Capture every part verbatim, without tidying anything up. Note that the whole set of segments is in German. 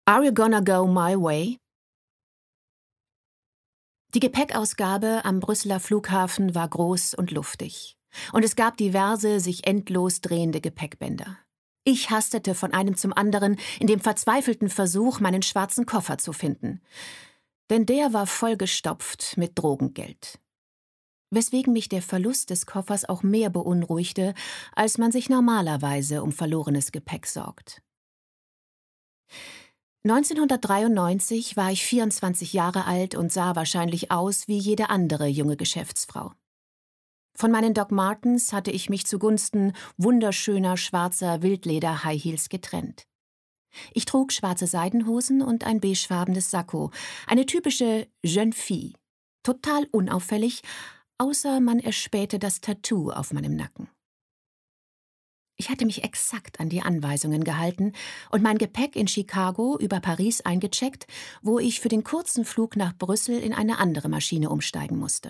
Are you gonna go my way? Die Gepäckausgabe am Brüsseler Flughafen war groß und luftig. Und es gab diverse, sich endlos drehende Gepäckbänder. Ich hastete von einem zum anderen in dem verzweifelten Versuch, meinen schwarzen Koffer zu finden. Denn der war vollgestopft mit Drogengeld. Weswegen mich der Verlust des Koffers auch mehr beunruhigte, als man sich normalerweise um verlorenes Gepäck sorgt. neunzehnhundertdreiundneunzig war ich vierundzwanzig Jahre alt und sah wahrscheinlich aus wie jede andere junge Geschäftsfrau. Von meinen Doc Martens hatte ich mich zugunsten wunderschöner schwarzer Wildleder-High Heels getrennt. Ich trug schwarze Seidenhosen und ein beigefarbenes Sakko, eine typische Jeune Fille, total unauffällig, außer man erspähte das Tattoo auf meinem Nacken. Ich hatte mich exakt an die Anweisungen gehalten und mein Gepäck in Chicago über Paris eingecheckt, wo ich für den kurzen Flug nach Brüssel in eine andere Maschine umsteigen musste.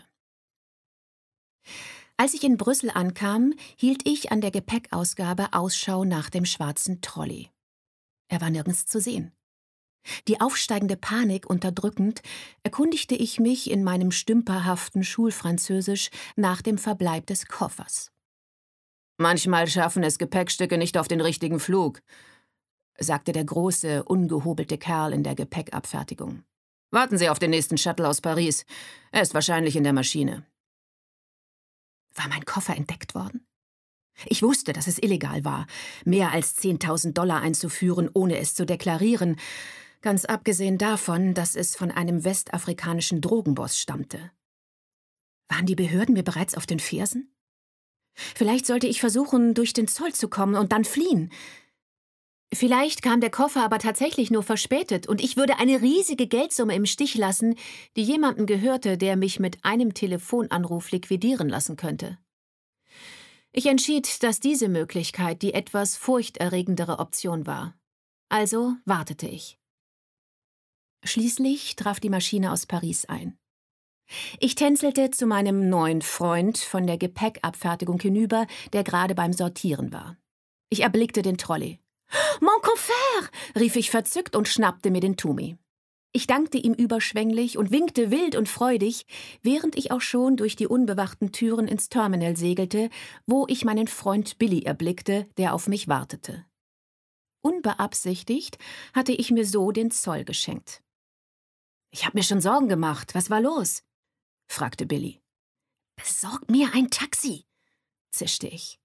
Als ich in Brüssel ankam, hielt ich an der Gepäckausgabe Ausschau nach dem schwarzen Trolley. Er war nirgends zu sehen. Die aufsteigende Panik unterdrückend, erkundigte ich mich in meinem stümperhaften Schulfranzösisch nach dem Verbleib des Koffers. »Manchmal schaffen es Gepäckstücke nicht auf den richtigen Flug«, sagte der große, ungehobelte Kerl in der Gepäckabfertigung. »Warten Sie auf den nächsten Shuttle aus Paris. Er ist wahrscheinlich in der Maschine.« War mein Koffer entdeckt worden? Ich wusste, dass es illegal war, mehr als zehntausend Dollar einzuführen, ohne es zu deklarieren, ganz abgesehen davon, dass es von einem westafrikanischen Drogenboss stammte. Waren die Behörden mir bereits auf den Fersen? Vielleicht sollte ich versuchen, durch den Zoll zu kommen und dann fliehen. Vielleicht kam der Koffer aber tatsächlich nur verspätet und ich würde eine riesige Geldsumme im Stich lassen, die jemandem gehörte, der mich mit einem Telefonanruf liquidieren lassen könnte. Ich entschied, dass diese Möglichkeit die etwas furchterregendere Option war. Also wartete ich. Schließlich traf die Maschine aus Paris ein. Ich tänzelte zu meinem neuen Freund von der Gepäckabfertigung hinüber, der gerade beim Sortieren war. Ich erblickte den Trolley. »Mon Koffer«, rief ich verzückt und schnappte mir den Tumi. Ich dankte ihm überschwänglich und winkte wild und freudig, während ich auch schon durch die unbewachten Türen ins Terminal segelte, wo ich meinen Freund Billy erblickte, der auf mich wartete. Unbeabsichtigt hatte ich mir so den Zoll geschenkt. »Ich habe mir schon Sorgen gemacht. Was war los?« fragte Billy. »Besorg mir ein Taxi«, zischte ich.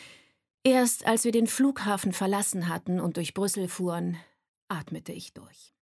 Erst als wir den Flughafen verlassen hatten und durch Brüssel fuhren, atmete ich durch.